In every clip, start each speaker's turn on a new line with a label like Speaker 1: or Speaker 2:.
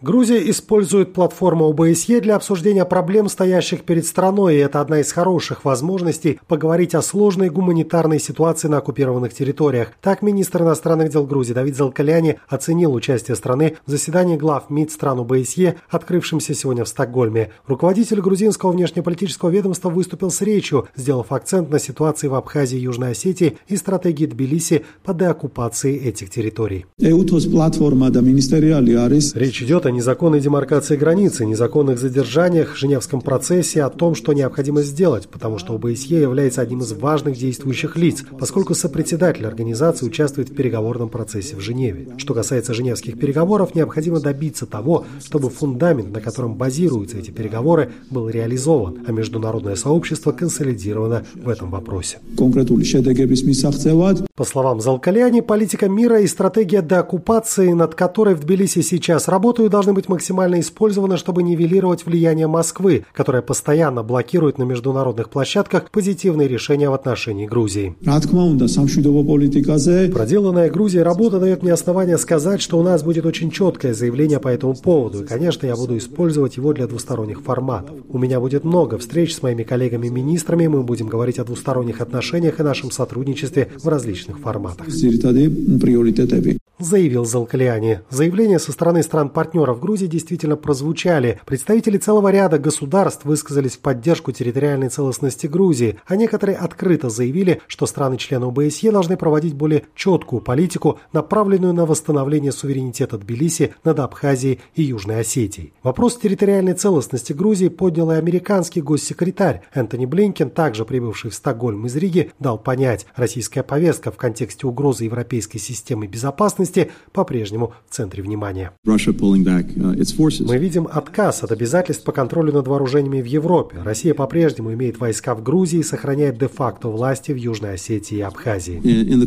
Speaker 1: Грузия использует платформу ОБСЕ для обсуждения проблем, стоящих перед страной, и это одна из хороших возможностей поговорить о сложной гуманитарной ситуации на оккупированных территориях. Так министр иностранных дел Грузии Давид Залкаляни оценил участие страны в заседании глав МИД стран ОБСЕ, открывшемся сегодня в Стокгольме. Руководитель грузинского внешнеполитического ведомства выступил с речью, сделав акцент на ситуации в Абхазии и Южной Осетии и стратегии Тбилиси по деоккупации этих территорий. Речь идет о незаконной демаркации границы, незаконных задержаниях, Женевском процессе, о том, что необходимо сделать, потому что ОБСЕ является одним из важных действующих лиц, поскольку сопредседатель организации участвует в переговорном процессе в Женеве. Что касается женевских переговоров, необходимо добиться того, чтобы фундамент, на котором базируются эти переговоры, был реализован, а международное сообщество консолидировано в этом вопросе. По словам Залкаляни, политика мира и стратегия деоккупации, над которой в Тбилиси сейчас работают, должны быть максимально использованы, чтобы нивелировать влияние Москвы, которая постоянно блокирует на международных площадках позитивные решения в отношении Грузии. Проделанная Грузией работа дает мне основания сказать, что у нас будет очень четкое заявление по этому поводу, и, конечно, я буду использовать его для двусторонних форматов. У меня будет много встреч с моими коллегами-министрами, мы будем говорить о двусторонних отношениях и нашем сотрудничестве в различных форматах. Заявил Залкаляни. Заявления со стороны стран-партнеров Грузии действительно прозвучали. Представители целого ряда государств высказались в поддержку территориальной целостности Грузии, а некоторые открыто заявили, что страны-члены ОБСЕ должны проводить более четкую политику, направленную на восстановление суверенитета Тбилиси над Абхазией и Южной Осетией. Вопрос территориальной целостности Грузии поднял и американский госсекретарь. Энтони Блинкен, также прибывший в Стокгольм из Риги, дал понять, российская повестка в контексте угрозы европейской системы безопасности по-прежнему в центре внимания. Мы видим отказ от обязательств по контролю над вооружениями в Европе. Россия по-прежнему имеет войска в Грузии и сохраняет де-факто власти в Южной Осетии и Абхазии.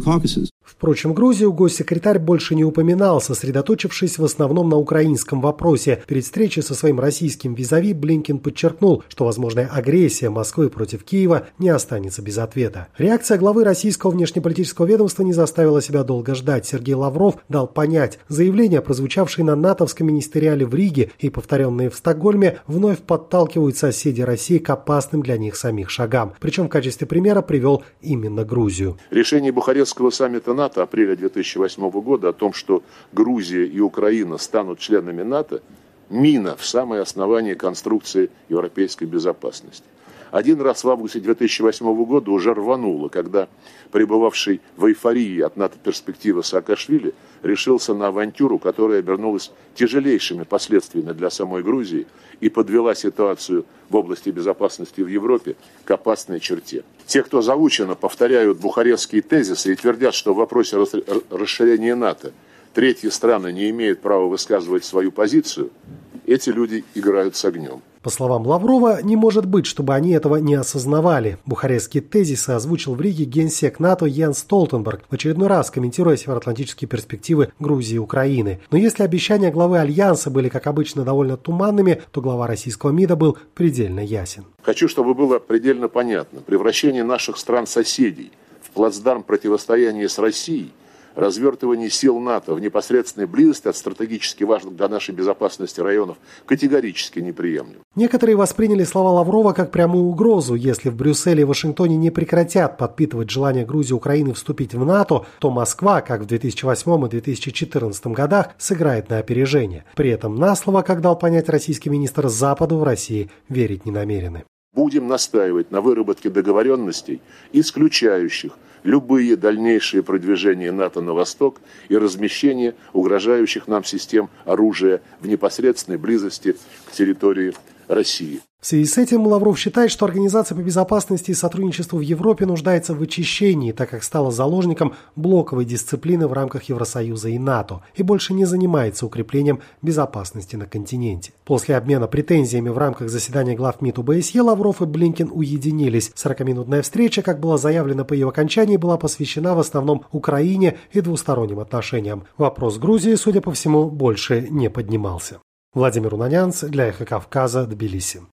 Speaker 1: Впрочем, Грузию госсекретарь больше не упоминал, сосредоточившись в основном на украинском вопросе. Перед встречей со своим российским визави Блинкен подчеркнул, что возможная агрессия Москвы против Киева не останется без ответа. Реакция главы российского внешнеполитического ведомства не заставила себя долго ждать. Сергей Лавров дал понять, заявления, прозвучавшие на натовском министериале в Риге и повторенные в Стокгольме, вновь подталкивают соседей России к опасным для них самих шагам. Причем в качестве примера привел именно Грузию.
Speaker 2: Решение Бухарестского саммита НАТО апреля 2008 года о том, что Грузия и Украина станут членами НАТО, мина в самое основание конструкции европейской безопасности. Один раз в августе 2008 года уже рвануло, когда пребывавший в эйфории от НАТО-перспективы Саакашвили решился на авантюру, которая обернулась тяжелейшими последствиями для самой Грузии и подвела ситуацию в области безопасности в Европе к опасной черте. Те, кто заученно повторяют бухарестские тезисы и твердят, что в вопросе расширения НАТО третьи страны не имеют права высказывать свою позицию, эти люди играют с огнем.
Speaker 1: По словам Лаврова, не может быть, чтобы они этого не осознавали. Бухарестские тезисы озвучил в Риге генсек НАТО Йенс Столтенберг, в очередной раз комментируя североатлантические перспективы Грузии и Украины. Но если обещания главы Альянса были, как обычно, довольно туманными, то глава российского МИДа был предельно ясен.
Speaker 2: Хочу, чтобы было предельно понятно. Превращение наших стран-соседей в плацдарм противостояния с Россией, развертывание сил НАТО в непосредственной близости от стратегически важных для нашей безопасности районов категорически неприемлемо.
Speaker 1: Некоторые восприняли слова Лаврова как прямую угрозу. Если в Брюсселе и Вашингтоне не прекратят подпитывать желание Грузии и Украины вступить в НАТО, то Москва, как в 2008 и 2014 годах, сыграет на опережение. При этом на слово, как дал понять российский министр, Западу в России верить не намерены.
Speaker 2: Будем настаивать на выработке договоренностей, исключающих любые дальнейшие продвижения НАТО на восток и размещение угрожающих нам систем оружия в непосредственной близости к территории России.
Speaker 1: В связи с этим Лавров считает, что Организация по безопасности и сотрудничеству в Европе нуждается в очищении, так как стала заложником блоковой дисциплины в рамках Евросоюза и НАТО и больше не занимается укреплением безопасности на континенте. После обмена претензиями в рамках заседания глав МИД ОБСЕ Лавров и Блинкен уединились. 40-минутная встреча, как было заявлено по ее окончании, была посвящена в основном Украине и двусторонним отношениям. Вопрос Грузии, судя по всему, больше не поднимался. Владимир Унанянц для Эхо Кавказа, Тбилиси.